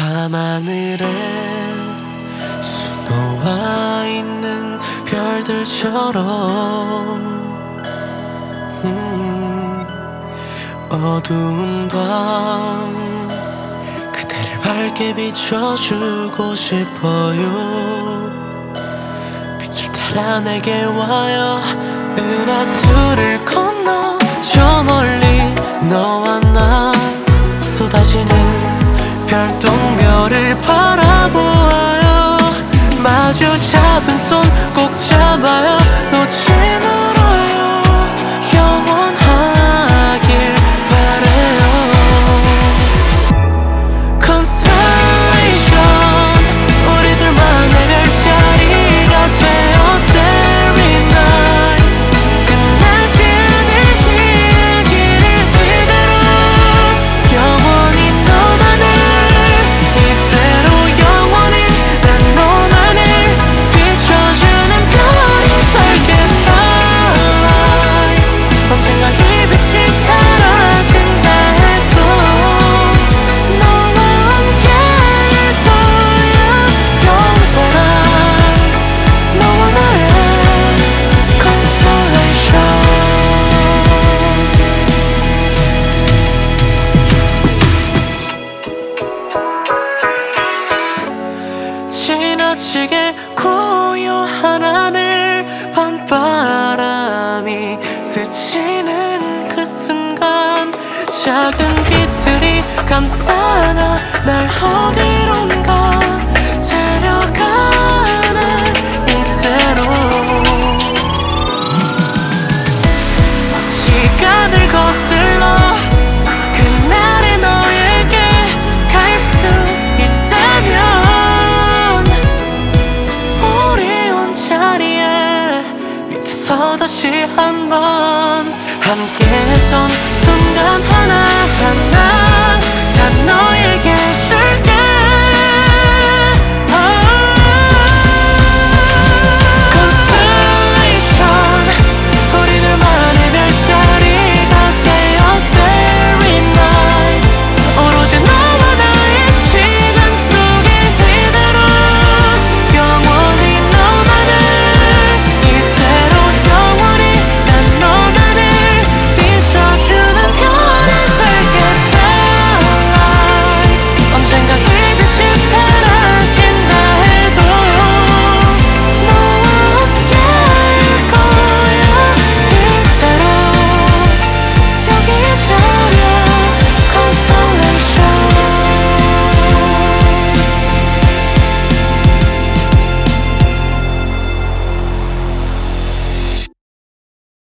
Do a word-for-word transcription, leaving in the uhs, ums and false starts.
밤하늘에 수놓아 있는 별들처럼 음, 어두운 밤 그대를 밝게 비춰주고 싶어요. 빛을 따라 내게 와요. 은하수를 건너 저 멀리 너와 나 쏟아지는 별똥별을 바라보아요. 마주 잡은 손 꼭 잡아요. 놓지 말아요. 영원하길 바래요. Constellation 우리들만의 별자리가 되어 Starry Night 끝나지 않을 이야기를 이대로 영원히 너만을 이대로 영원히 난 너만을 비춰주는 별이 될게 Starlight 언젠가 이 빛이 사라진다 해도 너와 함께일 거야. 영원한 너와 나의 Constellation. 지나치게 고요한 하늘 밤바람이 스치는 그 순간 작은 빛들이 감싸나 날 어디